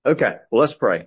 Okay, well, let's pray.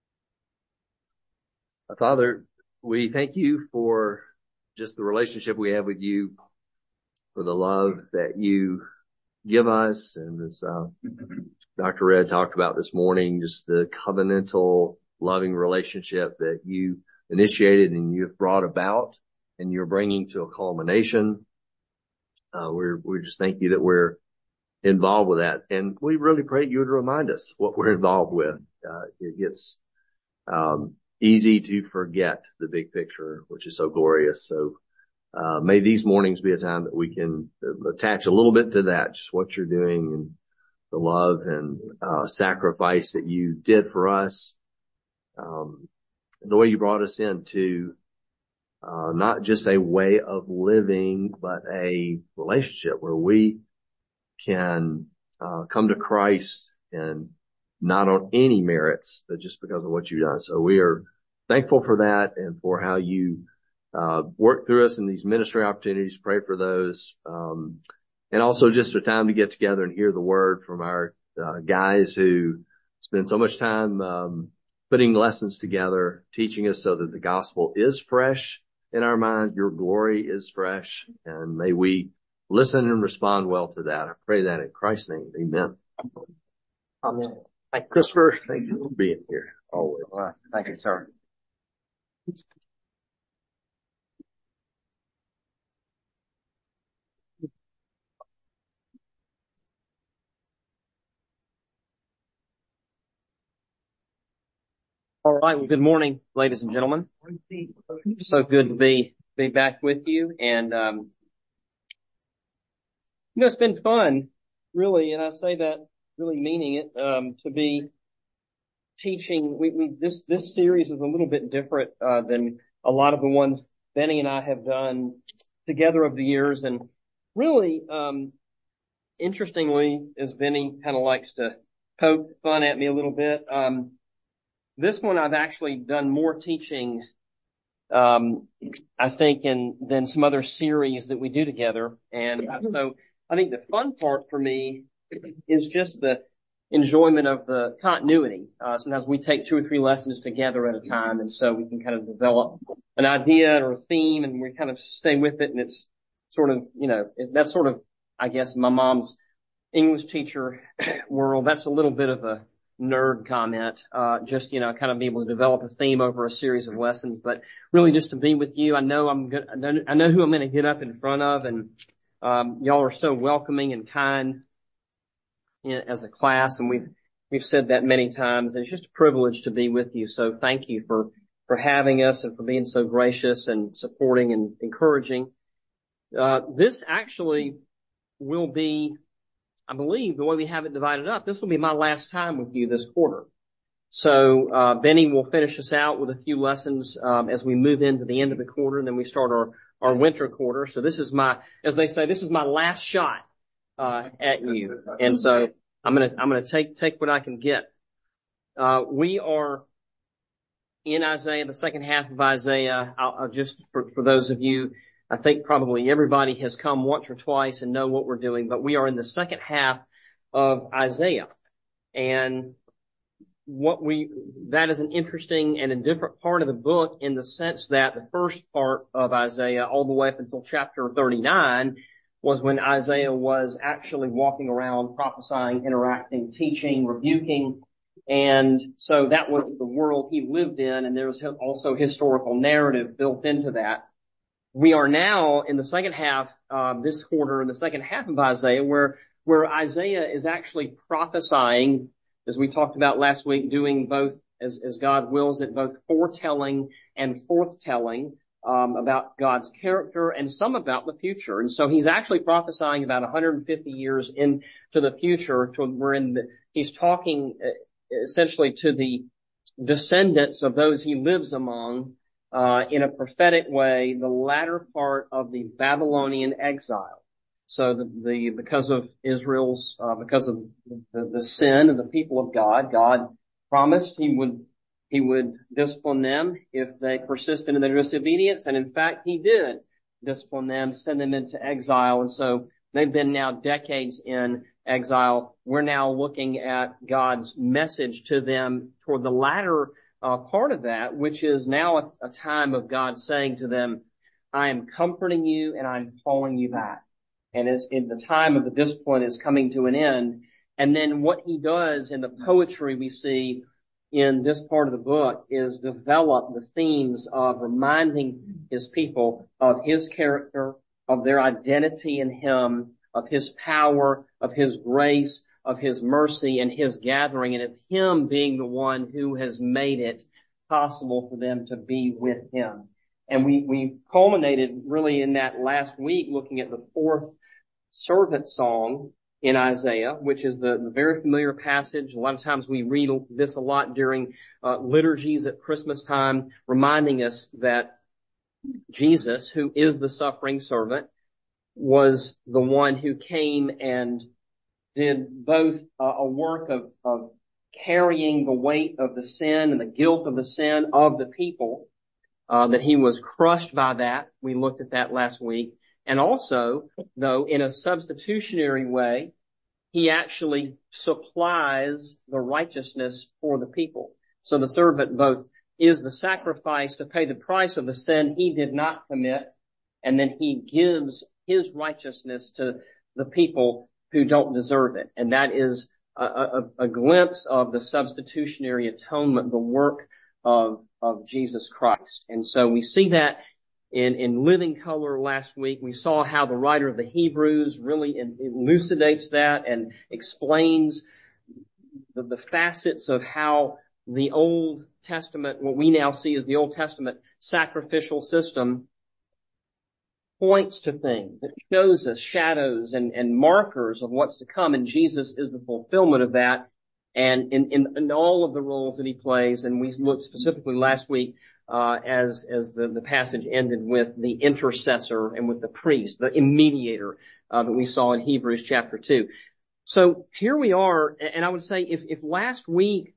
Father, we thank you for just the relationship we have with you, for the love that you give us. And as Dr. Red talked about this morning, just the covenantal, loving relationship that you initiated and you have brought about and you're bringing to a culmination. We just thank you that we're involved with that. And we really pray you would remind us what we're involved with. It gets easy to forget the big picture, which is so glorious. So may these mornings be a time that we can attach a little bit to that, just what you're doing and the love and sacrifice that you did for us, the way you brought us into not just a way of living, but a relationship where we can come to Christ, and not on any merits, but just because of what you've done. So we are thankful for that and for how you work through us in these ministry opportunities. Pray for those. And also just a time to get together and hear the word from our guys who spend so much time putting lessons together, teaching us so that the gospel is fresh in our mind. Your glory is fresh, and may we listen and respond well to that. I pray that in Christ's name. Amen. Amen. Thank you, Christopher. Thank you for being here always. All right. Thank you, sir. All right. Well, good morning, ladies and gentlemen. So good to be back with you. And, it's been fun, really. And I say that really meaning it, to be teaching. This series is a little bit different, than a lot of the ones Benny and I have done together over the years. And really, interestingly, as Benny kind of likes to poke fun at me a little bit, this one I've actually done more teaching, I think, than some other series that we do together. And so I think the fun part for me is just the enjoyment of the continuity. Sometimes we take 2 or 3 lessons together at a time, and so we can kind of develop an idea or a theme, and we kind of stay with it. And it's sort of, that's sort of, I guess, my mom's English teacher world. That's a little bit of a nerd comment, just, kind of be able to develop a theme over a series of lessons, but really just to be with you. I know I'm good. I know who I'm going to get up in front of, and, y'all are so welcoming and kind as a class. And we've said that many times. It's just a privilege to be with you. So thank you for having us and for being so gracious and supporting and encouraging. This actually will be, I believe, the way we have it divided up, this will be my last time with you this quarter. So, Benny will finish us out with a few lessons, as we move into the end of the quarter, and then we start our winter quarter. So this is as they say, this is my last shot, at you. And so I'm gonna take what I can get. We are in Isaiah, the second half of Isaiah. I'll just, for those of you, I think probably everybody has come once or twice and know what we're doing, but we are in the second half of Isaiah. And that is an interesting and a different part of the book, in the sense that the first part of Isaiah, all the way up until chapter 39, was when Isaiah was actually walking around, prophesying, interacting, teaching, rebuking. And so that was the world he lived in, and there was also historical narrative built into that. We are now in the second half, this quarter, in the second half of Isaiah, where Isaiah is actually prophesying, as we talked about last week, doing both, as God wills it, both foretelling and forthtelling, about God's character and some about the future. And so he's actually prophesying about 150 years into the future, he's talking essentially to the descendants of those he lives among, in a prophetic way, the latter part of the Babylonian exile. So because of Israel's, because of the sin of the people of God, God promised he would discipline them if they persisted in their disobedience. And in fact, he did discipline them, send them into exile. And so they've been now decades in exile, we're now looking at God's message to them toward the latter part of that, which is now a time of God saying to them, I am comforting you and I'm calling you back. And it's in the time of the discipline is coming to an end. And then what he does in the poetry we see in this part of the book is develop the themes of reminding his people of his character, of their identity in him, of his power, of his grace, of his mercy and his gathering, and of him being the one who has made it possible for them to be with him. And we culminated really in that last week looking at the fourth servant song in Isaiah, which is the very familiar passage. A lot of times we read this a lot during liturgies at Christmas time, reminding us that Jesus, who is the suffering servant, was the one who came and did both a work of carrying the weight of the sin and the guilt of the sin of the people, that he was crushed by that. We looked at that last week. And also, though, in a substitutionary way, he actually supplies the righteousness for the people. So the servant both is the sacrifice to pay the price of the sin he did not commit, and then he gives his righteousness to the people who don't deserve it. And that is a glimpse of the substitutionary atonement, the work of Jesus Christ. And so we see that in living color last week. We saw how the writer of the Hebrews really elucidates that and explains the facets of how the Old Testament, what we now see as the Old Testament sacrificial system, points to things. It shows us shadows and markers of what's to come, and Jesus is the fulfillment of that. And in all of the roles that he plays, and we looked specifically last week as the passage ended with the intercessor and with the priest, the mediator that we saw in Hebrews chapter 2. So here we are, and I would say if last week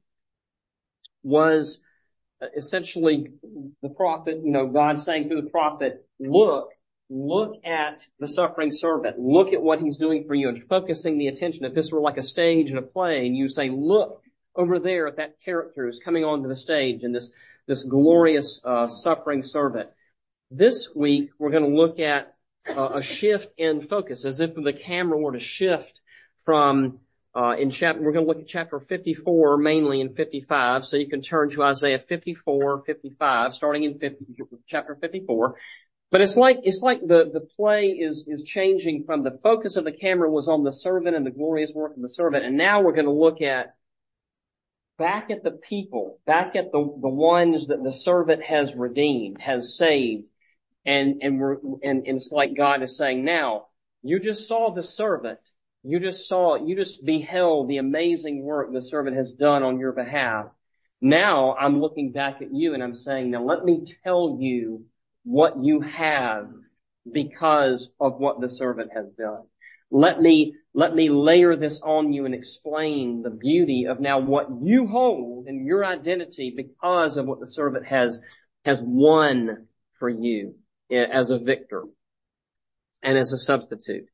was essentially the prophet, God saying through the prophet, look at the suffering servant. Look at what he's doing for you, and focusing the attention. If this were like a stage in a play, and you say, look over there at that character who's coming onto the stage, and this glorious suffering servant. This week we're going to look at a shift in focus, as if the camera were to shift from we're going to look at chapter 54 mainly in 55. So you can turn to Isaiah 54, 55, starting in chapter 54. But it's like the play is changing from the focus of the camera was on the servant and the glorious work of the servant, and now we're going to look at back at the people, back at the ones that the servant has redeemed, has saved, and it's like God is saying, now you just saw the servant, you just beheld the amazing work the servant has done on your behalf. Now I'm looking back at you and I'm saying, now let me tell you what you have because of what the servant has done. Let me layer this on you and explain the beauty of now what you hold in your identity because of what the servant has won for you as a victor and as a substitute.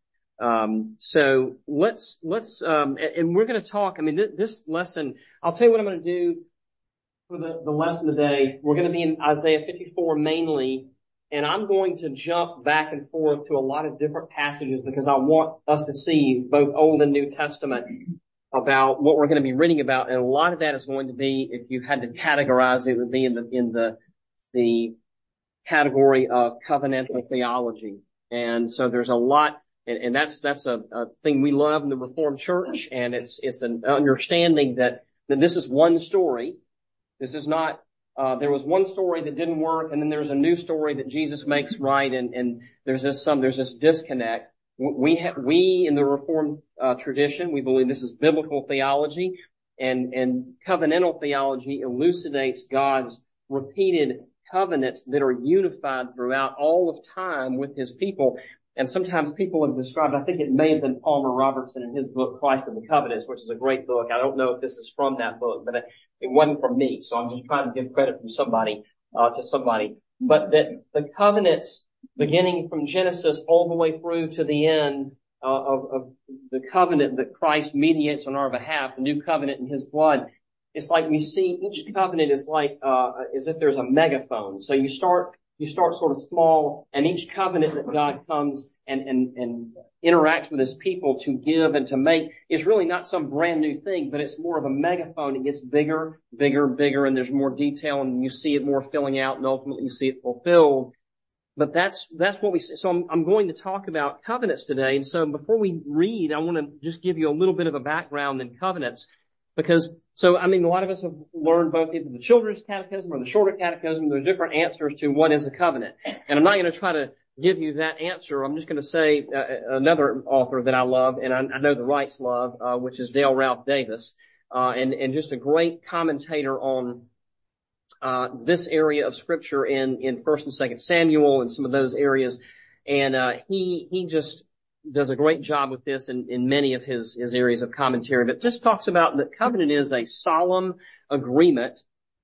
So let's and we're going to talk, this lesson, I'll tell you what I'm going to do for the lesson today. We're going to be in Isaiah 54 mainly. And I'm going to jump back and forth to a lot of different passages because I want us to see both Old and New Testament about what we're going to be reading about. And a lot of that is going to be, if you had to categorize it, would be in the category of covenantal theology. And so there's a lot, and that's a thing we love in the Reformed Church. And it's an understanding that this is one story. This is not, there was one story that didn't work, and then there's a new story that Jesus makes right, and there's this disconnect. We in the Reformed tradition, we believe this is biblical theology, and covenantal theology elucidates God's repeated covenants that are unified throughout all of time with his people. And sometimes people have described, I think it may have been Palmer Robertson in his book, Christ of the Covenants, which is a great book. I don't know if this is from that book, but it wasn't from me. So I'm just trying to give credit from somebody, to somebody. But that the covenants beginning from Genesis all the way through to the end of the covenant that Christ mediates on our behalf, the new covenant in his blood, it's like we see each covenant is like, as if there's a megaphone. So you start sort of small, and each covenant that God comes and interacts with his people to give and to make is really not some brand new thing, but it's more of a megaphone. It gets bigger, and there's more detail, and you see it more filling out, and ultimately you see it fulfilled. But that's what we see. So I'm going to talk about covenants today. And so before we read, I want to just give you a little bit of a background in covenants, because a lot of us have learned both either the children's catechism or the shorter catechism. There's different answers to what is a covenant. And I'm not going to try to give you that answer. I'm just going to say another author that I love, and I know the Wrights love, which is Dale Ralph Davis, and just a great commentator on this area of Scripture in 1st and 2nd Samuel and some of those areas. And he just does a great job with this in many of his areas of commentary, but just talks about that covenant is a solemn agreement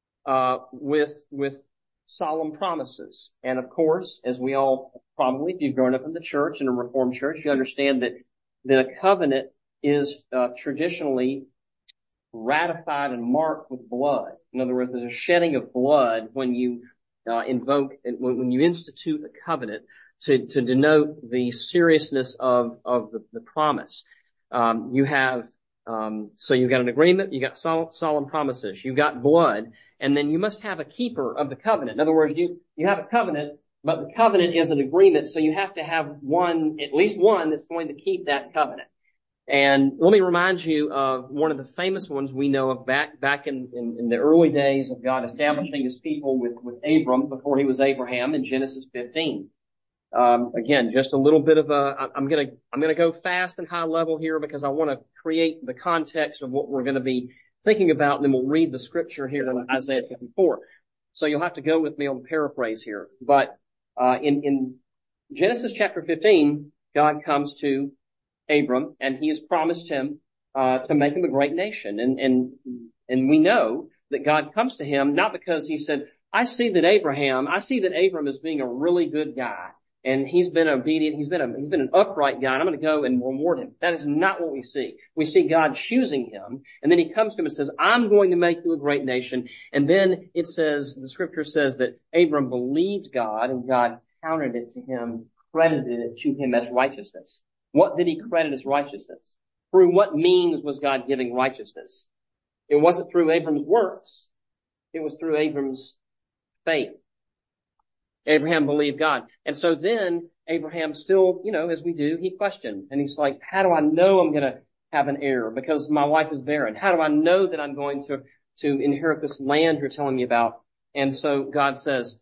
with solemn promises. And of course, as we all probably, if you've grown up in the church, in a Reformed church, you understand that a covenant is traditionally ratified and marked with blood. In other words, there's a shedding of blood when you when you institute a covenant to denote the seriousness of the promise. You've got an agreement, you got solemn promises, you got blood, and then you must have a keeper of the covenant. In other words, you have a covenant, but the covenant is an agreement, so you have to have at least one that's going to keep that covenant. And let me remind you of one of the famous ones we know of back in the early days of God establishing his people with Abram before he was Abraham in Genesis 15. Again, just a little bit of I'm gonna go fast and high level here because I want to create the context of what we're going to be thinking about, and then we'll read the scripture here in Isaiah 54. So you'll have to go with me on the paraphrase here. But in Genesis chapter 15, God comes to Abram, and he has promised him to make him a great nation. And we know that God comes to him not because he said, I see that Abram is being a really good guy, and he's been obedient, he's been an upright guy, and I'm going to go and reward him. That is not what we see. We see God choosing him, and then he comes to him and says, I'm going to make you a great nation. And then it says, the scripture says that Abram believed God, and God counted it to him, credited it to him as righteousness. What did he credit as righteousness? Through what means was God giving righteousness? It wasn't through Abram's works. It was through Abram's faith. Abraham believed God. And so then Abraham still, as we do, he questioned. And he's like, how do I know I'm going to have an heir? Because my wife is barren. How do I know that I'm going to inherit this land you're telling me about? And so God says,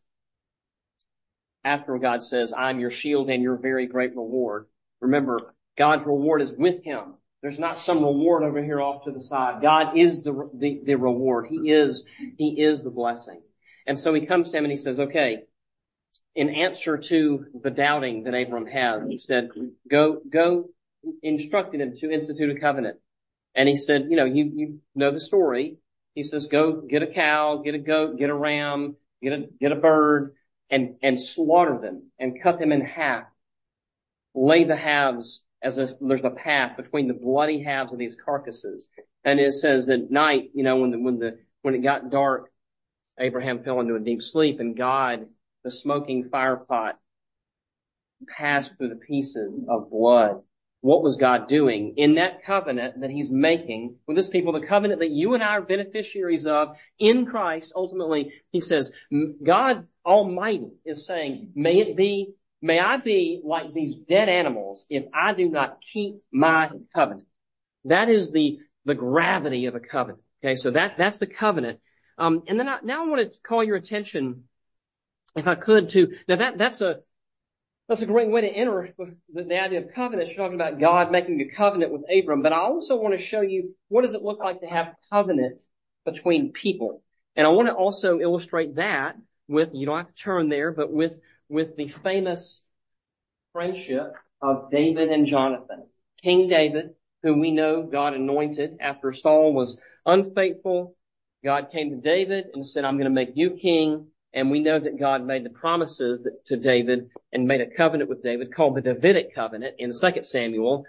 I'm your shield and your very great reward. Remember, God's reward is with him. There's not some reward over here off to the side. God is the reward. He is the blessing. And so he comes to him and he says, okay, in answer to the doubting that Abram had, he said, go, instructed him to institute a covenant. And he said, you know the story. He says, go get a cow, get a goat, get a ram, get a bird, and slaughter them and cut them in half. Lay the halves there's a path between the bloody halves of these carcasses. And it says at night, when it got dark, Abraham fell into a deep sleep, and God, the smoking fire pot, passed through the pieces of blood. What was God doing in that covenant that he's making with his people, the covenant that you and I are beneficiaries of in Christ? Ultimately, he says, God Almighty is saying, May I be like these dead animals if I do not keep my covenant. That is the gravity of a covenant. Okay, so that's the covenant. And then I want to call your attention, if I could, that's a great way to enter the idea of covenant. You're talking about God making a covenant with Abram, but I also want to show you what does it look like to have covenant between people. And I want to also illustrate that with, you don't have to turn there, but with the famous friendship of David and Jonathan. King David, whom we know God anointed after Saul was unfaithful. God came to David and said, I'm going to make you king. And we know that God made the promises to David and made a covenant with David called the Davidic covenant in 2 Samuel,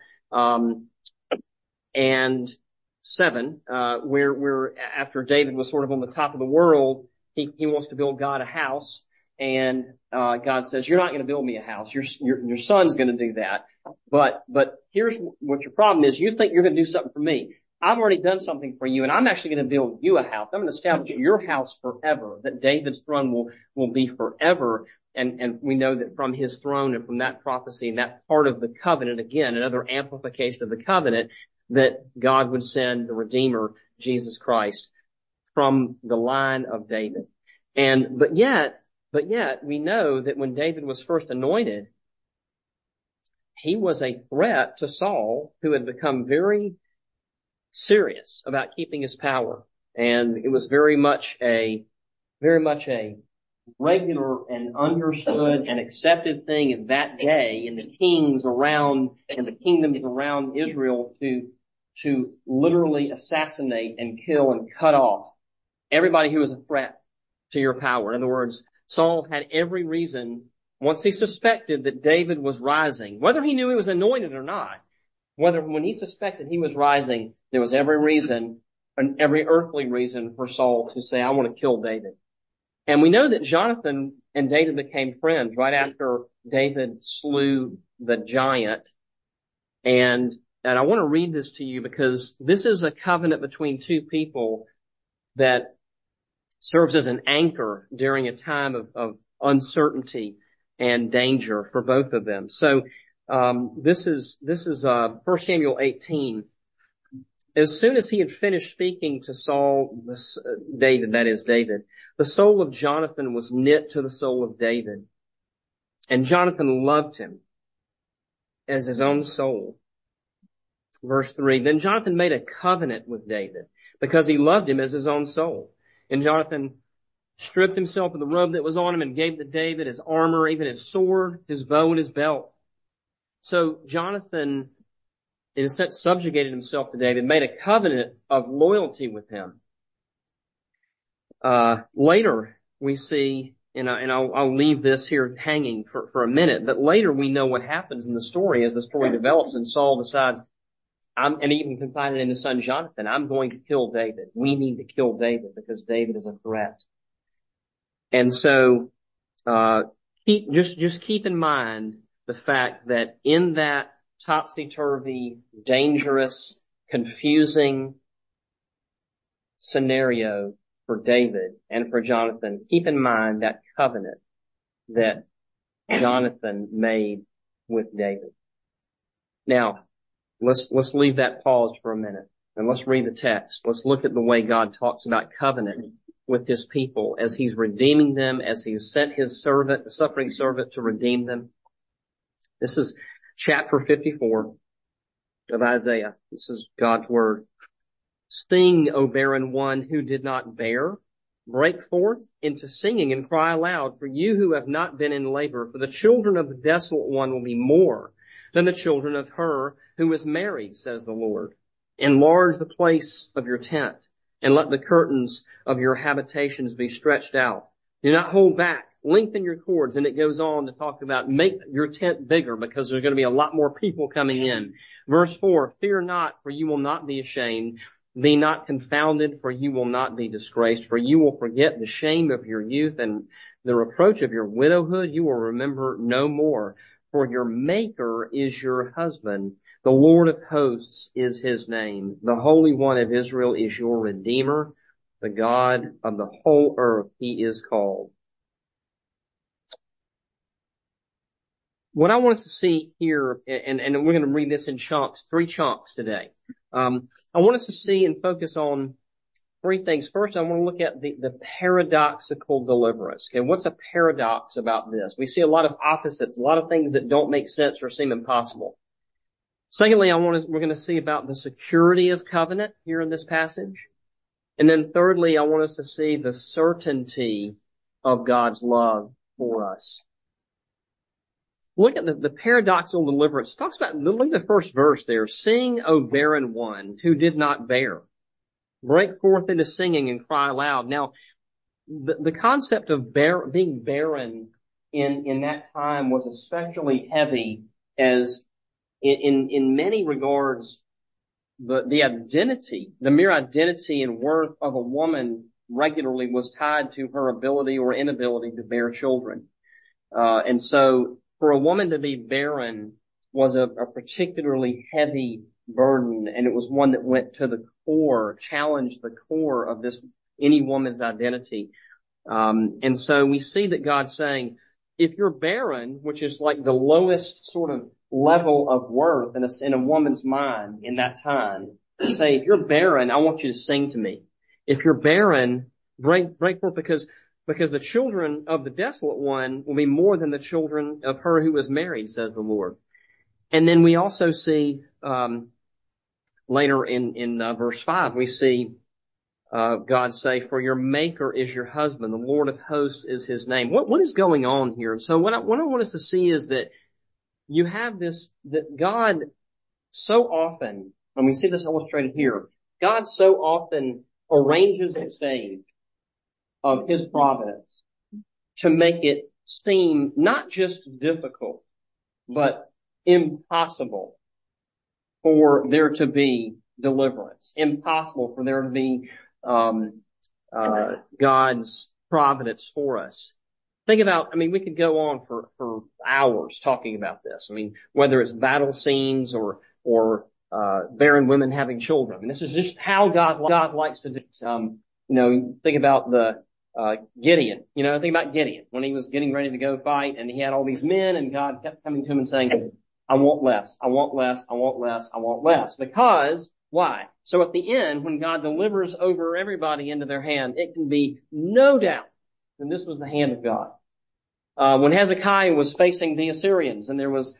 and 7, where after David was sort of on the top of the world, he wants to build God a house. And, God says, you're not going to build me a house. Your son's going to do that. But here's what your problem is. You think you're going to do something for me. I've already done something for you, and I'm actually going to build you a house. I'm going to establish your house forever, that David's throne will be forever. And we know that from his throne and from that prophecy and that part of the covenant, again, another amplification of the covenant, that God would send the Redeemer, Jesus Christ, from the line of David. But yet, we know that when David was first anointed, he was a threat to Saul, who had become very serious about keeping his power. And it was very much a regular and understood and accepted thing in that day in the kings around and the kingdoms around Israel to literally assassinate and kill and cut off everybody who was a threat to your power. In other words, Saul had every reason, once he suspected that David was rising, whether he knew he was anointed or not, when he suspected he was rising, there was every reason, and every earthly reason for Saul to say, I want to kill David. And we know that Jonathan and David became friends right after David slew the giant. And I want to read this to you because this is a covenant between two people that serves as an anchor during a time of uncertainty and danger for both of them. So, this is 1 Samuel 18. As soon as he had finished speaking to Saul, David, the soul of Jonathan was knit to the soul of David. And Jonathan loved him as his own soul. Verse 3, then Jonathan made a covenant with David because he loved him as his own soul. And Jonathan stripped himself of the robe that was on him and gave to David his armor, even his sword, his bow, and his belt. So Jonathan, in a sense, subjugated himself to David, made a covenant of loyalty with him. Later we see, and I'll leave this here hanging for a minute, but later we know what happens in the story as the story develops, and Saul decides, and even confided in his son Jonathan, I'm going to kill David. We need to kill David because David is a threat. And so, keep in mind the fact that in that topsy-turvy, dangerous, confusing scenario for David and for Jonathan, keep in mind that covenant that Jonathan made with David. Now, let's leave that pause for a minute and let's read the text. Let's look at the way God talks about covenant with his people as he's redeeming them, as he's sent his servant, the suffering servant, to redeem them. This is chapter 54 of Isaiah. This is God's word. Sing, O barren one who did not bear. Break forth into singing and cry aloud, for you who have not been in labor. For the children of the desolate one will be more than the children of her who is married, says the Lord. Enlarge the place of your tent, and let the curtains of your habitations be stretched out. Do not hold back. Lengthen your cords. And it goes on to talk about make your tent bigger because there's going to be a lot more people coming in. Verse 4, fear not, for you will not be ashamed. Be not confounded, for you will not be disgraced. For you will forget the shame of your youth and the reproach of your widowhood. You will remember no more. For your Maker is your husband. The Lord of hosts is his name. The Holy One of Israel is your Redeemer. The God of the whole earth he is called. What I want us to see here, and we're going to read this in chunks, 3 chunks today. I want us to see and focus on 3 things. First, I want to look at the paradoxical deliverance. Okay, what's a paradox about this? We see a lot of opposites, a lot of things that don't make sense or seem impossible. Secondly, we're going to see about the security of covenant here in this passage. And then thirdly, I want us to see the certainty of God's love for us. Look at the paradoxical deliverance. It talks about, look at the first verse there. Sing, O barren one who did not bear. Break forth into singing and cry aloud. Now, the concept of being barren in that time was especially heavy, as in many regards, the identity, the mere identity and worth of a woman regularly was tied to her ability or inability to bear children. And so for a woman to be barren was a particularly heavy burden, and it was one that went to the core, challenged the core of any woman's identity. And so we see that God's saying, if you're barren, which is like the lowest sort of level of worth in a woman's mind in that time, to say, if you're barren, I want you to sing to me. If you're barren, break forth, because the children of the desolate one will be more than the children of her who is married, says the Lord. And then we also see, later in verse 5, we see, God say, for your maker is your husband, the Lord of hosts is his name. What is going on here? So what I want us to see is that you have that God so often, and we see this illustrated here, God so often arranges a stage of his providence to make it seem not just difficult, but impossible for there to be deliverance, impossible for there to be God's providence for us. Think about, we could go on for hours talking about this. Whether it's battle scenes or barren women having children. This is just how God likes to do. Think about Gideon. Think about Gideon when he was getting ready to go fight, and he had all these men, and God kept coming to him and saying, I want less, I want less, I want less, I want less. Because, why? So at the end, when God delivers over everybody into their hand, it can be no doubt that this was the hand of God. When Hezekiah was facing the Assyrians, and there was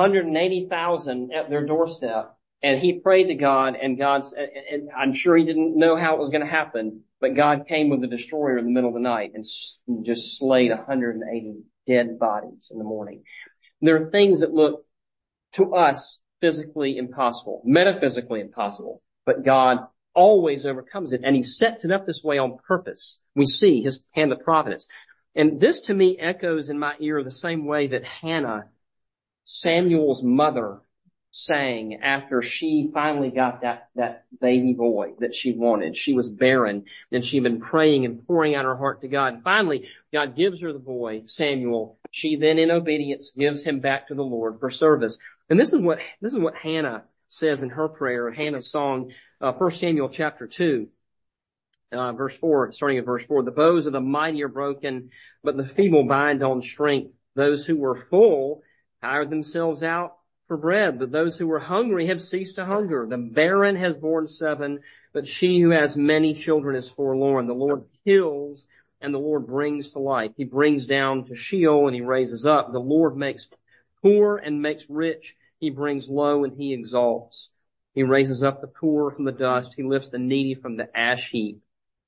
180,000 at their doorstep, and he prayed to God, and I'm sure he didn't know how it was going to happen, but God came with the destroyer in the middle of the night and just slayed 180 dead bodies in the morning. There are things that look to us physically impossible, metaphysically impossible, but God always overcomes it, and he sets it up this way on purpose. We see his hand of providence. And this to me echoes in my ear the same way that Hannah, Samuel's mother, sang after she finally got that baby boy that she wanted. She was barren, and she'd been praying and pouring out her heart to God. And finally, God gives her the boy, Samuel. She then, in obedience, gives him back to the Lord for service. And this is what Hannah says in her prayer, Hannah's song, 1 Samuel chapter 2. Verse 4, starting at verse 4, the bows of the mighty are broken, but the feeble bind on strength. Those who were full hired themselves out for bread, but those who were hungry have ceased to hunger. The barren has borne 7, but she who has many children is forlorn. The Lord kills and the Lord brings to life. He brings down to Sheol and he raises up. The Lord makes poor and makes rich. He brings low and he exalts. He raises up the poor from the dust. He lifts the needy from the ash heap.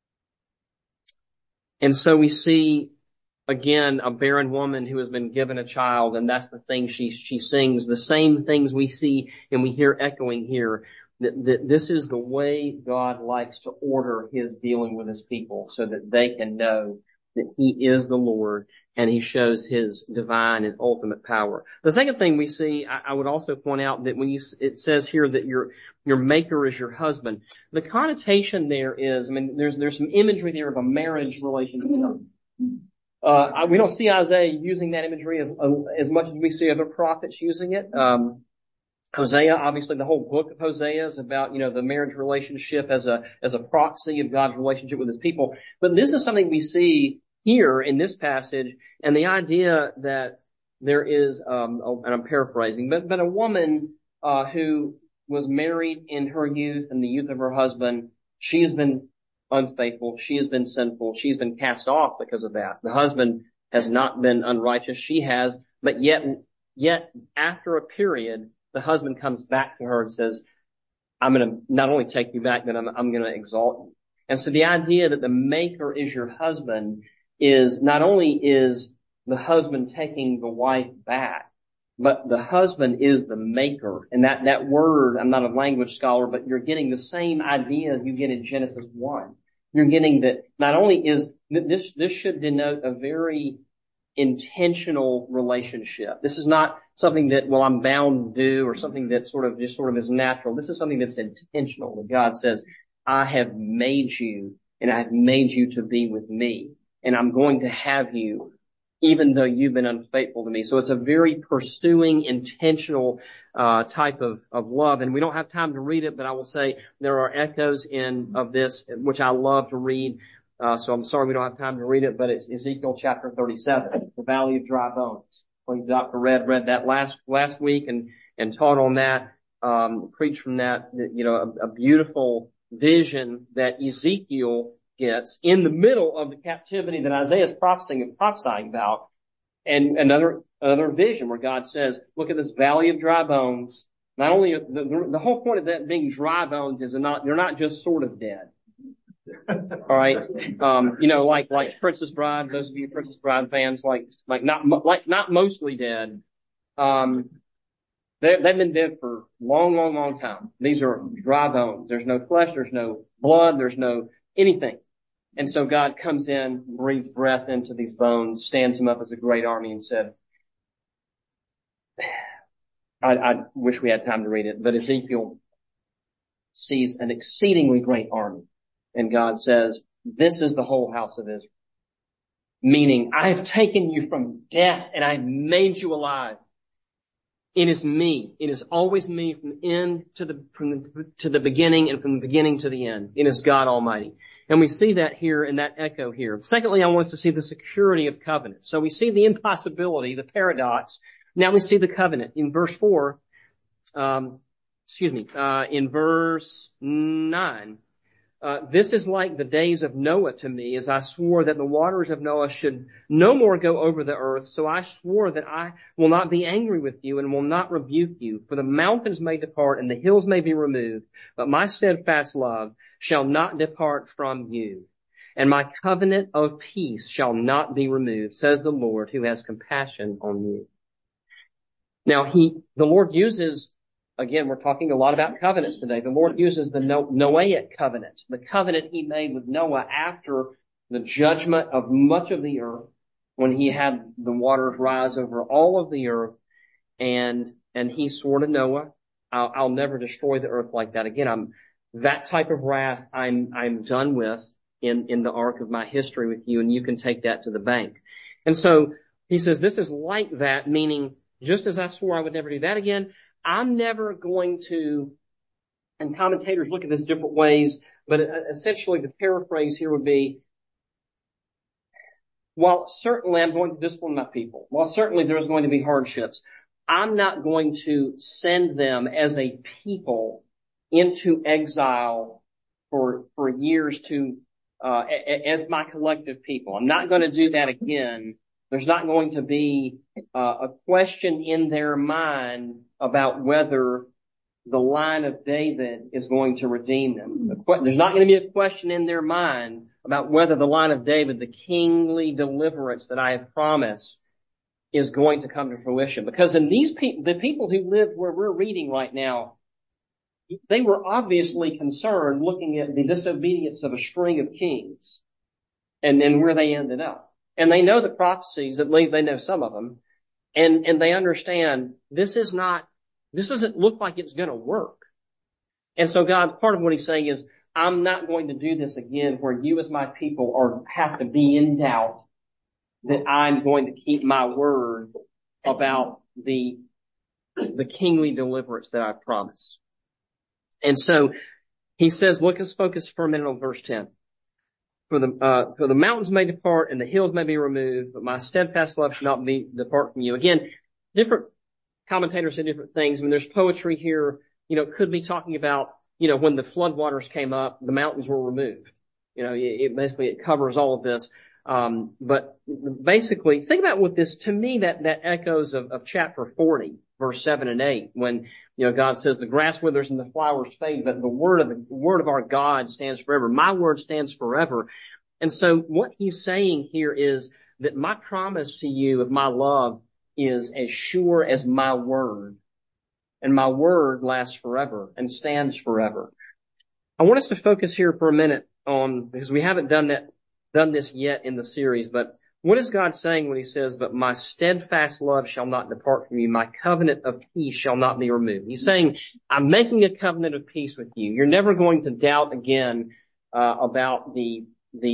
And so we see, again, a barren woman who has been given a child, and that's the thing she sings. The same things we see and we hear echoing here. That this is the way God likes to order his dealing with his people, so that they can know that he is the Lord and he shows his divine and ultimate power. The second thing we see, I would also point out that it says here that your maker is your husband. The connotation there is, there's some imagery there of a marriage relationship. We don't see Isaiah using that imagery as much as we see other prophets using it. Hosea, obviously the whole book of Hosea is about, the marriage relationship as a proxy of God's relationship with his people. But this is something we see here in this passage, and the idea that there is, and I'm paraphrasing, but a woman, who was married in her youth and the youth of her husband, she has been unfaithful, she has been sinful, she's been cast off because of that. The husband has not been unrighteous, she has, but yet after a period, the husband comes back to her and says, I'm going to not only take you back, but I'm going to exalt you. And so the idea that the maker is your husband is not only is the husband taking the wife back, but the husband is the maker. And that word, I'm not a language scholar, but you're getting the same idea you get in Genesis 1. You're getting that not only is this should denote a very intentional relationship. This is not something that, well, I'm bound to do, or something that sort of is natural. This is something that's intentional, that God says, I have made you, and I have made you to be with me, and I'm going to have you even though you've been unfaithful to me. So it's a very pursuing, intentional type of love. And we don't have time to read it, but I will say there are echoes of this, which I love to read. So I'm sorry we don't have time to read it, but it's Ezekiel chapter 37, the Valley of Dry Bones. When Dr. Red read that last week and taught on that, preached from that, a beautiful vision that Ezekiel gets in the middle of the captivity that Isaiah is prophesying about. And another vision where God says, look at this valley of dry bones. Not only, the whole point of that being dry bones is they're not just sort of dead. All right. Like Princess Bride, those of you Princess Bride fans, not mostly dead. They've been dead for long time. These are dry bones. There's no flesh. There's no blood. There's no anything. And so God comes in, breathes breath into these bones, stands them up as a great army, and said, I wish we had time to read it, but Ezekiel sees an exceedingly great army. And God says, this is the whole house of Israel. Meaning, I have taken you from death and I have made you alive. It is me. It is always me from the end to the beginning, and from the beginning to the end. It is God Almighty. And we see that here in that echo here. Secondly, I want us to see the security of covenant. So we see the impossibility, the paradox. Now we see the covenant. In verse 4, in verse 9, this is like the days of Noah to me, as I swore that the waters of Noah should no more go over the earth. So I swore that I will not be angry with you and will not rebuke you. For the mountains may depart and the hills may be removed, but my steadfast love shall not depart from you. And my covenant of peace shall not be removed, says the Lord, who has compassion on you. Now the Lord uses, again, we're talking a lot about covenants today. The Lord uses the Noahic covenant, the covenant he made with Noah after the judgment of much of the earth, when he had the waters rise over all of the earth, and he swore to Noah, I'll never destroy the earth like that again. That type of wrath I'm done with in the arc of my history with you, and you can take that to the bank. And so he says this is like that, meaning just as I swore I would never do that again, I'm never going to, and commentators look at this different ways, but essentially the paraphrase here would be, while certainly I'm going to discipline my people, while certainly there's going to be hardships, I'm not going to send them as a people into exile for years as my collective people. I'm not going to do that again. There's not going to be a question in their mind about whether the line of David is going to redeem them. There's not going to be a question in their mind about whether the line of David, the kingly deliverance that I have promised, is going to come to fruition. Because in the people who live where we're reading right now, they were obviously concerned looking at the disobedience of a string of kings and where they ended up. And they know the prophecies, at least they know some of them, and they understand this doesn't look like it's going to work. And so God, part of what he's saying is, I'm not going to do this again where you as my people have to be in doubt that I'm going to keep my word about the kingly deliverance that I promised. And so he says, let's focus for a minute on verse 10. For the mountains may depart and the hills may be removed, but my steadfast love shall not depart from you. Again, different commentators say different things. I mean, there's poetry here, could be talking about, when the floodwaters came up, the mountains were removed. It covers all of this. But basically, think about what this, to me, that echoes of chapter 40, verse 7 and 8, when, God says the grass withers and the flowers fade, but the word of our God stands forever. My word stands forever. And so what he's saying here is that my promise to you of my love is as sure as my word. And my word lasts forever and stands forever. I want us to focus here for a minute because we haven't done that done this yet in the series, but what is God saying when he says, but my steadfast love shall not depart from you, my covenant of peace shall not be removed? He's saying, I'm making a covenant of peace with you. You're never going to doubt again about the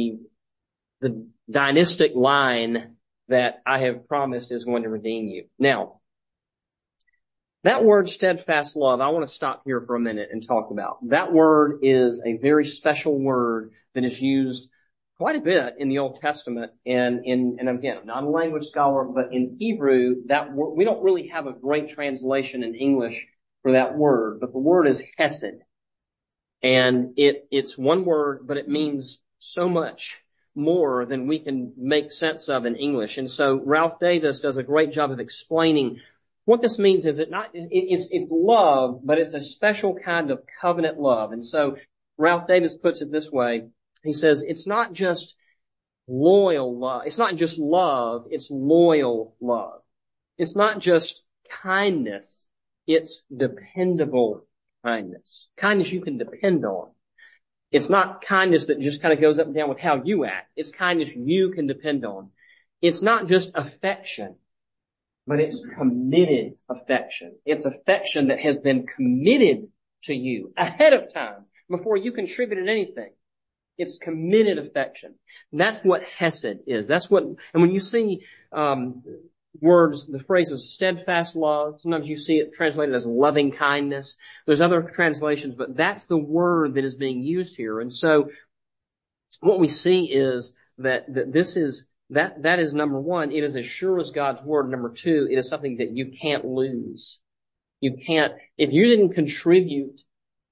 dynastic line that I have promised is going to redeem you. Now, that word steadfast love, I want to stop here for a minute and talk about. That word is a very special word that is used quite a bit in the Old Testament. And again, I'm not a language scholar, but in Hebrew, that word, we don't really have a great translation in English for that word, but the word is hesed. And it's one word, but it means so much more than we can make sense of in English. And so Ralph Davis does a great job of explaining what this means. Is it's love, but it's a special kind of covenant love. And so Ralph Davis puts it this way. He says, it's not just loyal love. It's not just love. It's loyal love. It's not just kindness. It's dependable kindness. Kindness you can depend on. It's not kindness that just kind of goes up and down with how you act. It's kindness you can depend on. It's not just affection, but it's committed affection. It's affection that has been committed to you ahead of time before you contributed anything. It's committed affection. That's what hesed is. That's what, and when you see, words, the phrases steadfast love, sometimes you see it translated as loving kindness. There's other translations, but that's the word that is being used here. And so what we see is that this is, that is number one, it is as sure as God's word. Number two, it is something that you can't lose. You can't, if you didn't contribute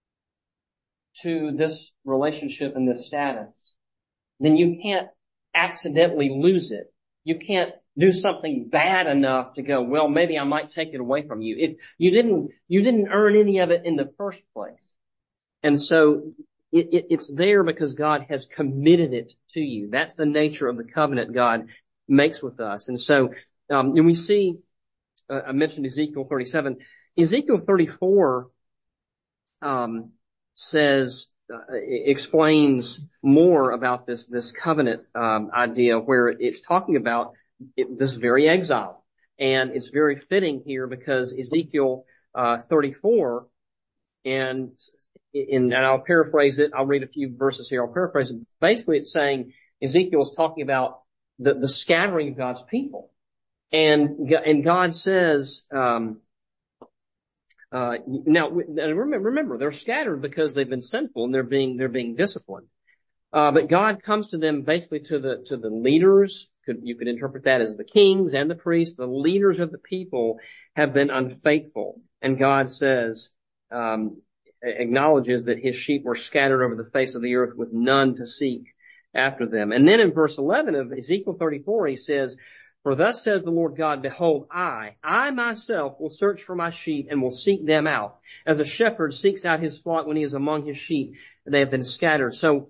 to this relationship and this status, then you can't accidentally lose it. You can't do something bad enough to go, well, maybe I might take it away from you. If you didn't earn any of it in the first place. And so it's there because God has committed it to you. That's the nature of the covenant God makes with us. And so, and we see, I mentioned Ezekiel 37. Ezekiel 34, explains more about this covenant, idea where it's talking about this very exile. And it's very fitting here because Ezekiel, 34, and I'll paraphrase it. I'll read a few verses here. I'll paraphrase it. Basically, it's saying Ezekiel is talking about the scattering of God's people. And God says, now remember, they're scattered because they've been sinful and they're being disciplined. But God comes to them basically to the leaders. You could interpret that as the kings and the priests. The leaders of the people have been unfaithful. And God says, acknowledges that his sheep were scattered over the face of the earth with none to seek after them. And then in verse 11 of Ezekiel 34, he says, for thus says the Lord God, behold, I myself will search for my sheep and will seek them out. As a shepherd seeks out his flock when he is among his sheep, they have been scattered. So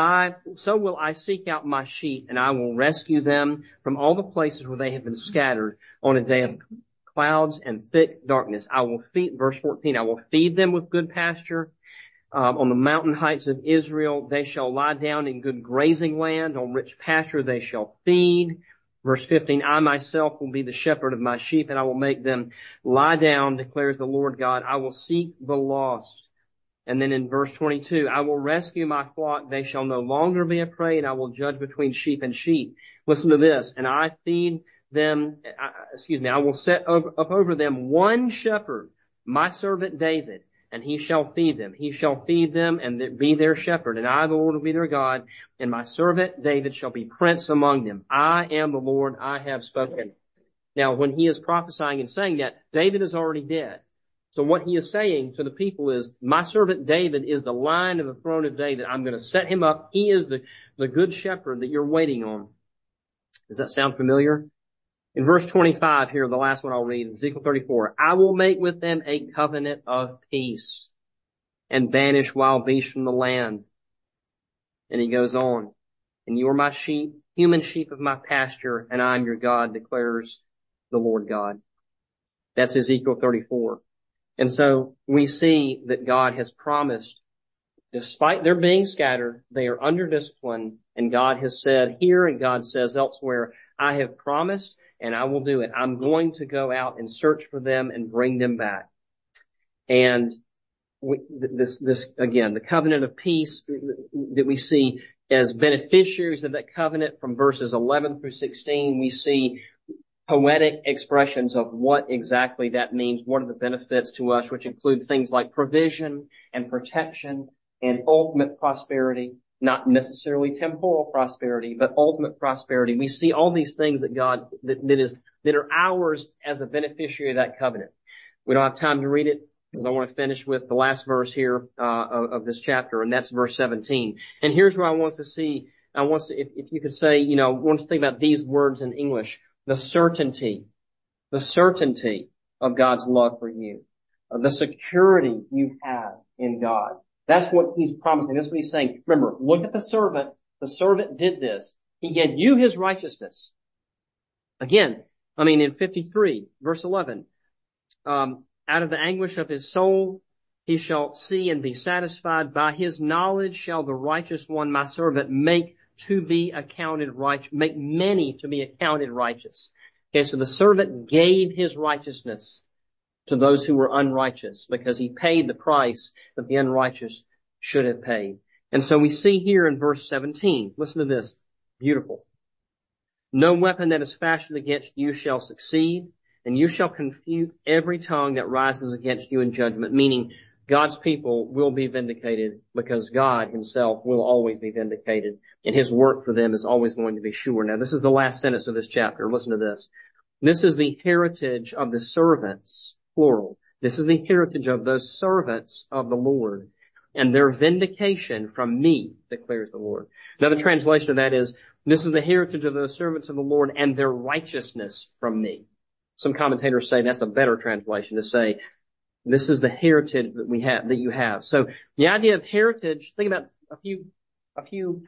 will I seek out my sheep, and I will rescue them from all the places where they have been scattered on a day of clouds and thick darkness. I will feed, verse 14, I will feed them with good pasture. On the mountain heights of Israel, they shall lie down in good grazing land. On rich pasture, they shall feed. Verse 15, I myself will be the shepherd of my sheep, and I will make them lie down, declares the Lord God. I will seek the lost. And then in verse 22, I will rescue my flock. They shall no longer be a prey, and I will judge between sheep and sheep. Listen to this. And I feed them, I will set up over them one shepherd, my servant David, and he shall feed them. He shall feed them and be their shepherd. And I, the Lord, will be their God. And my servant David shall be prince among them. I am the Lord, I have spoken. Now, when he is prophesying and saying that, David is already dead. So what he is saying to the people is, my servant David is the line of the throne of David. I'm going to set him up. He is the good shepherd that you're waiting on. Does that sound familiar? In verse 25 here, the last one I'll read, Ezekiel 34, I will make with them a covenant of peace and banish wild beasts from the land. And he goes on, and you are my sheep, human sheep of my pasture, and I am your God, declares the Lord God. That's Ezekiel 34. And so we see that God has promised despite their being scattered, they are under discipline, and God has said here and God says elsewhere, I have promised and I will do it. I'm going to go out and search for them and bring them back. And this again, the covenant of peace that we see as beneficiaries of that covenant from verses 11 through 16, we see poetic expressions of what exactly that means. What are the benefits to us, which include things like provision and protection and ultimate prosperity, not necessarily temporal prosperity, but ultimate prosperity. We see all these things that God, that are ours as a beneficiary of that covenant. We don't have time to read it because I want to finish with the last verse here, of this chapter, and that's verse 17. And here's where I want to see, if you could say, I want to think about these words in English. The certainty of God's love for you, the security you have in God. That's what he's promising. That's what he's saying. Remember, look at the servant. The servant did this. He gave you his righteousness. Again, in 53, verse 11, out of the anguish of his soul, he shall see and be satisfied. By his knowledge shall the righteous one, my servant, make many to be accounted righteous. Okay, so the servant gave his righteousness to those who were unrighteous because he paid the price that the unrighteous should have paid. And so we see here in verse 17, listen to this, beautiful. No weapon that is fashioned against you shall succeed, and you shall confute every tongue that rises against you in judgment, meaning God's people will be vindicated because God himself will always be vindicated, and his work for them is always going to be sure. Now, this is the last sentence of this chapter. Listen to this. This is the heritage of the servants, plural. This is the heritage of those servants of the Lord, and their vindication from me, declares the Lord. Another translation of that is, this is the heritage of those servants of the Lord and their righteousness from me. Some commentators say that's a better translation, to say, this is the heritage that you have. So the idea of heritage, think about a few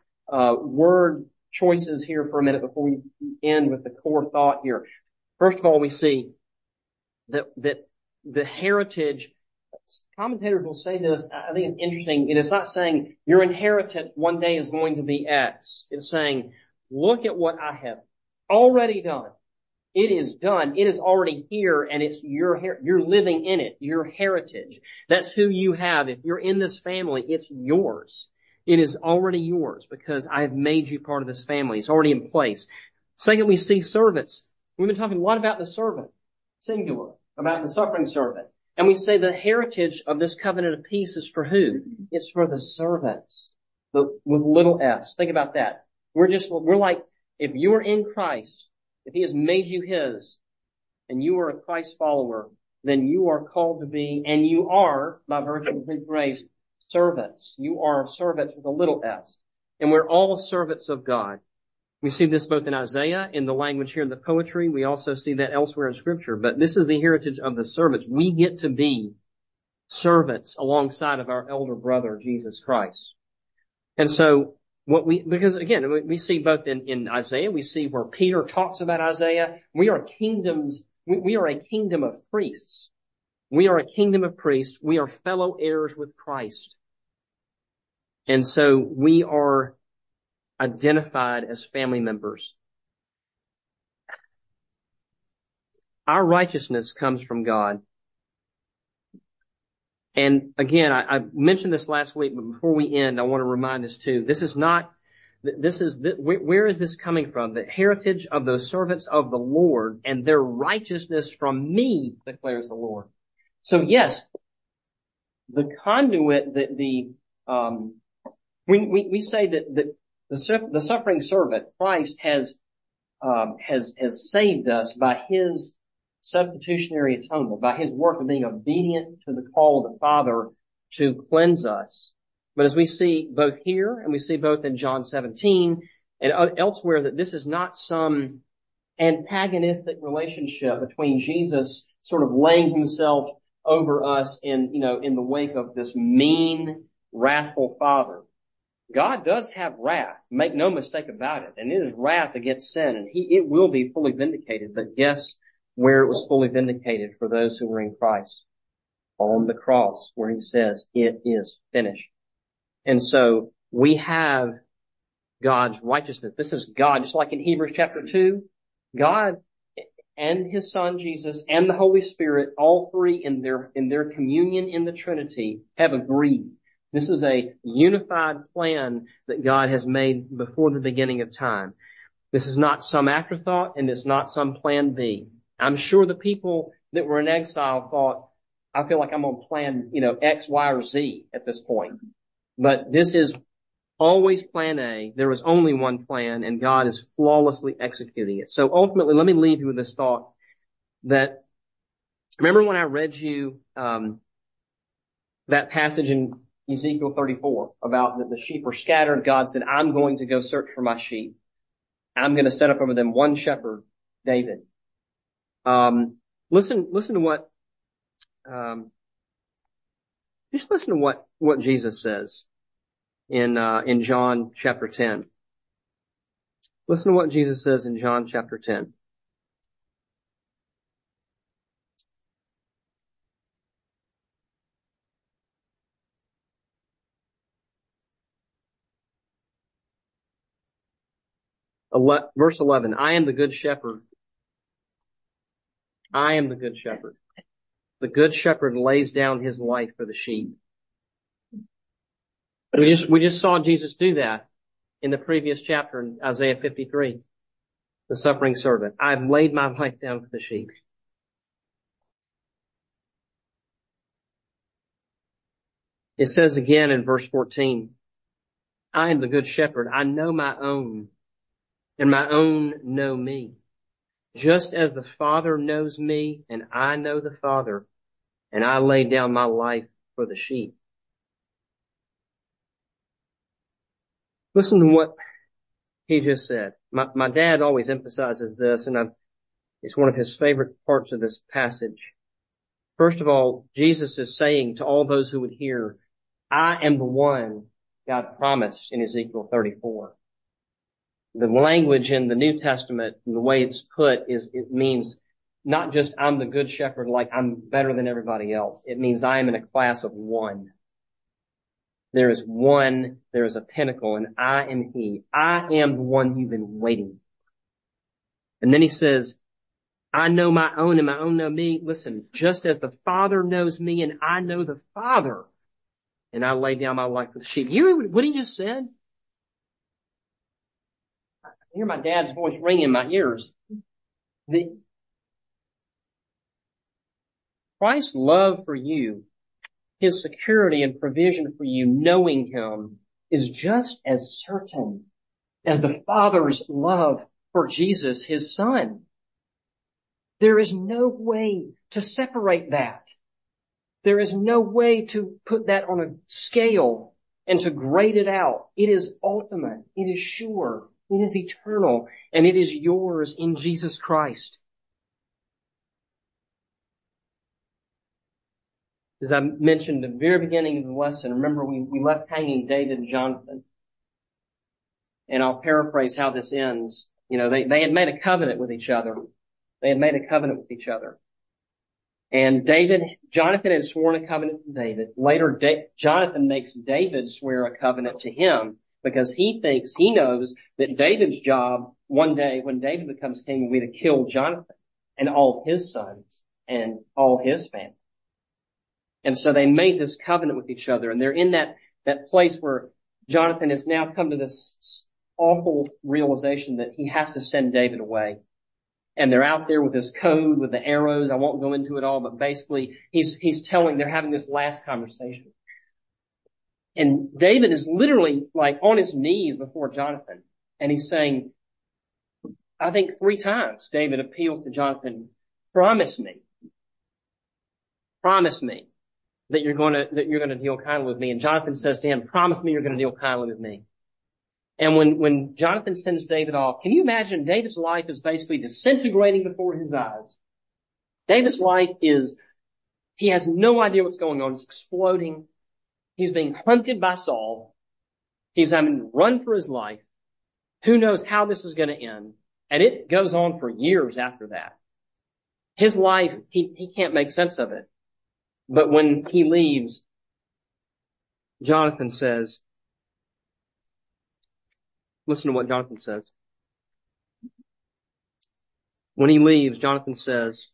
word choices here for a minute before we end with the core thought here. First of all, we see that the heritage, commentators will say this, I think it's interesting, and it's not saying your inheritance one day is going to be X. It's saying, look at what I have already done. It is done. It is already here, and it's you're living in it, your heritage. That's who you have. If you're in this family, it's yours. It is already yours because I have made you part of this family. It's already in place. Second, we see servants. We've been talking a lot about the servant, singular, about the suffering servant. And we say the heritage of this covenant of peace is for who? It's for the servants, with little s. Think about that. We're like, if you are in Christ, if he has made you his, and you are a Christ follower, then you are called to be, and you are, by virtue of his grace, servants. You are servants with a little s. And we're all servants of God. We see this both in Isaiah, in the language here in the poetry. We also see that elsewhere in Scripture. But this is the heritage of the servants. We get to be servants alongside of our elder brother, Jesus Christ. And so, because again, we see both in Isaiah, we see where Peter talks about Isaiah. We are kingdoms, we are a kingdom of priests. We are a kingdom of priests. We are fellow heirs with Christ. And so we are identified as family members. Our righteousness comes from God. And again, I mentioned this last week, but before we end, I want to remind us too, where is this coming from? The heritage of those servants of the Lord and their righteousness from me, declares the Lord. So yes, the conduit we say that the suffering servant, Christ, has saved us by his substitutionary atonement, by his work of being obedient to the call of the Father to cleanse us. But as we see both here, and we see both in John 17 and elsewhere, that this is not some antagonistic relationship between Jesus sort of laying himself over us in the wake of this mean, wrathful Father. God does have wrath, make no mistake about it, and it is wrath against sin, and it will be fully vindicated. But guess where it was fully vindicated for those who were in Christ? On the cross, where he says, it is finished. And so we have God's righteousness. This is God, just like in Hebrews chapter 2, God and his Son Jesus and the Holy Spirit, all three in their communion in the Trinity, have agreed. This is a unified plan that God has made before the beginning of time. This is not some afterthought, and it's not some plan B. I'm sure the people that were in exile thought, I feel like I'm on plan, X, Y, or Z at this point. But this is always plan A. There is only one plan, and God is flawlessly executing it. So ultimately, let me leave you with this thought that, remember when I read you that passage in Ezekiel 34 about that the sheep are scattered? God said, I'm going to go search for my sheep. I'm going to set up over them one shepherd, David. Listen to what, just listen to what Jesus says in John chapter 10. Listen to what Jesus says in John chapter 10. Verse 11, I am the good shepherd. I am the good shepherd. The good shepherd lays down his life for the sheep. We just saw Jesus do that in the previous chapter in Isaiah 53. The suffering servant. I've laid my life down for the sheep. It says again in verse 14, I am the good shepherd. I know my own, and my own know me. Just as the Father knows me, and I know the Father, and I lay down my life for the sheep. Listen to what he just said. My dad always emphasizes this, and it's one of his favorite parts of this passage. First of all, Jesus is saying to all those who would hear, I am the one God promised in Ezekiel 34. The language in the New Testament, and the way it's put, it means not just I'm the good shepherd, like I'm better than everybody else. It means I am in a class of one. There is one, there is a pinnacle, and I am he. I am the one you've been waiting for. And then he says, I know my own and my own know me. Listen, just as the Father knows me and I know the Father, and I lay down my life for the sheep. You hear what he just said? I hear my dad's voice ring in my ears. Christ's love for you, his security and provision for you, knowing him, is just as certain as the Father's love for Jesus, his Son. There is no way to separate that. There is no way to put that on a scale and to grade it out. It is ultimate. It is sure. It is eternal. And it is yours in Jesus Christ. As I mentioned at the very beginning of the lesson, remember we left hanging David and Jonathan. And I'll paraphrase how this ends. They had made a covenant with each other. And Jonathan had sworn a covenant to David. Later, Jonathan makes David swear a covenant to him because he knows that David's job one day when David becomes king will be to kill Jonathan and all his sons and all his family. And so they made this covenant with each other, and they're in that place where Jonathan has now come to this awful realization that he has to send David away. And they're out there with this code, with the arrows. I won't go into it all, but basically they're having this last conversation. And David is literally like on his knees before Jonathan. And he's saying, I think 3 times David appeals to Jonathan, promise me that you're going to deal kindly with me. And Jonathan says to him, promise me you're going to deal kindly with me. And when Jonathan sends David off, can you imagine David's life is basically disintegrating before his eyes? David's life he has no idea what's going on. It's exploding. He's being hunted by Saul. He's having to run for his life. Who knows how this is going to end? And it goes on for years after that. His life, he can't make sense of it. But when he leaves, Jonathan says, Listen to what Jonathan says. When he leaves, Jonathan says,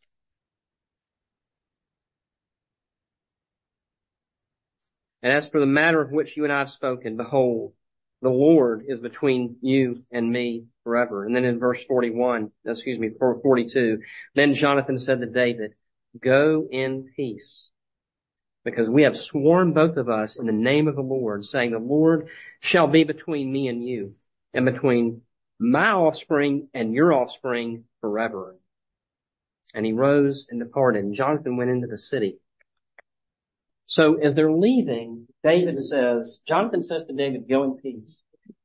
"And as for the matter of which you and I have spoken, behold, the Lord is between you and me forever." And then in verse 42, then Jonathan said to David, "Go in peace, because we have sworn both of us in the name of the Lord, saying, the Lord shall be between me and you, and between my offspring and your offspring forever." And he rose and departed, and Jonathan went into the city. So as they're leaving, Jonathan says to David, "Go in peace."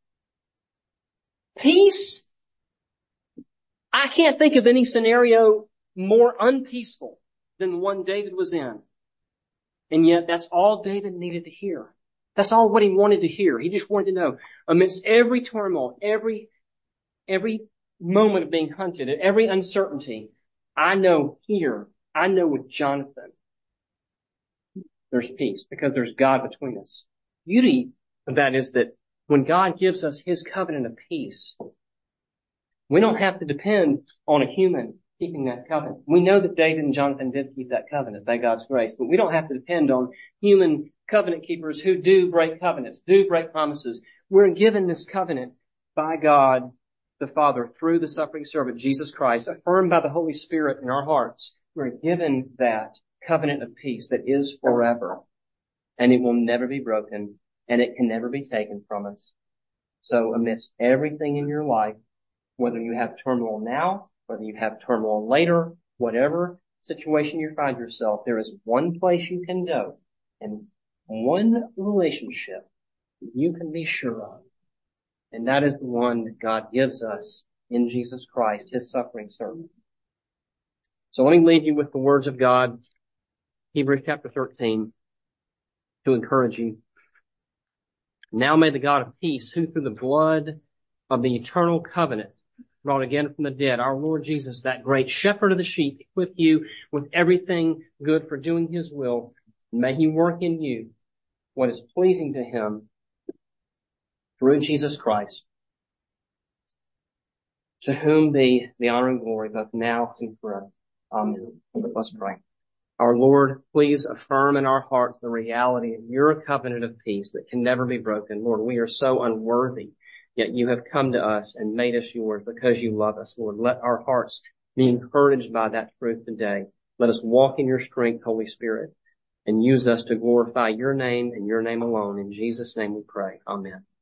Peace? I can't think of any scenario more unpeaceful than the one David was in. And yet that's all David needed to hear. That's all what he wanted to hear. He just wanted to know, amidst every turmoil, every moment of being hunted, every uncertainty, I know with Jonathan, there's peace because there's God between us. Beauty of that is that when God gives us his covenant of peace, we don't have to depend on a human keeping that covenant. We know that David and Jonathan did keep that covenant by God's grace, but we don't have to depend on human covenant keepers who do break covenants, do break promises. We're given this covenant by God the Father through the suffering servant Jesus Christ, affirmed by the Holy Spirit in our hearts. We're given that covenant of peace that is forever, and it will never be broken, and it can never be taken from us. So amidst everything in your life, whether you have turmoil now, whether you have turmoil later, whatever situation you find yourself, there is one place you can go and one relationship you can be sure of. And that is the one that God gives us in Jesus Christ, his suffering servant. So let me leave you with the words of God, Hebrews chapter 13, to encourage you. "Now may the God of peace, who through the blood of the eternal covenant brought again from the dead our Lord Jesus, that great shepherd of the sheep, equip you with everything good for doing his will. May he work in you what is pleasing to him through Jesus Christ, to whom be the honor and glory both now and forever. Amen." Let's pray. Our Lord, please affirm in our hearts the reality of your covenant of peace that can never be broken. Lord, we are so unworthy, yet you have come to us and made us yours because you love us. Lord, let our hearts be encouraged by that truth today. Let us walk in your strength, Holy Spirit, and use us to glorify your name and your name alone. In Jesus' name we pray. Amen.